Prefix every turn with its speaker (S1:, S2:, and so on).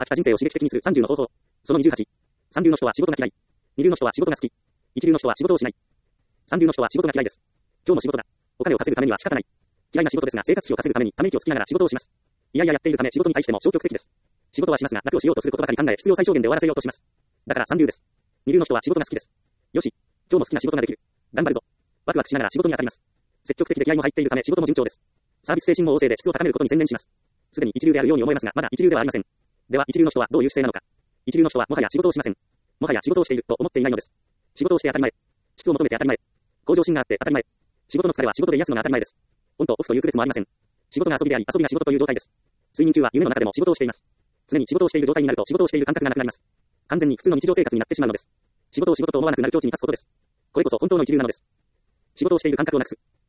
S1: 飽きた人生を刺激的にする30の方法。その28。三流の人は仕事が嫌い。二流の人は仕事が好き。一流の人は仕事をしない。三流の人は仕事が嫌いです。今日も仕事だ。お金を稼ぐためには仕方ない。嫌いな仕事ですが生活費を稼ぐためにため息をつきながら仕事をします。いやいややっているため仕事に対しても消極的です。仕事はしますが楽をしようとすることばかり考え必要最小限で終わらせようとします。だから三流です。二流の人は仕事が好きです。よし。今日も好きな仕事ができる。頑張るぞ。ワクワクしながら仕事に当たります。積極的で気合も入っているため仕事も順調です。サービス精神も旺盛で質を高めることに専念します。すでに一流であるように思えますがまだ一流ではありません。では一流の人はどういう姿勢なのか。一流の人はもはや仕事をしません。もはや仕事をしていると思っていないのです。仕事をして当たり前。質を求めて当たり前。向上心があって当たり前。仕事の疲れは仕事で癒すのが当たり前です。オンとオフという区別もありません。仕事が遊びであり遊びが仕事という状態です。睡眠中は夢の中でも仕事をしています。常に仕事をしている状態になると仕事をしている感覚がなくなります。完全に普通の日常生活になってしまうのです。仕事を仕事と思わなくなる境地に立つことです。これこそ本当の一流なのです。仕事をしている感覚をなくす。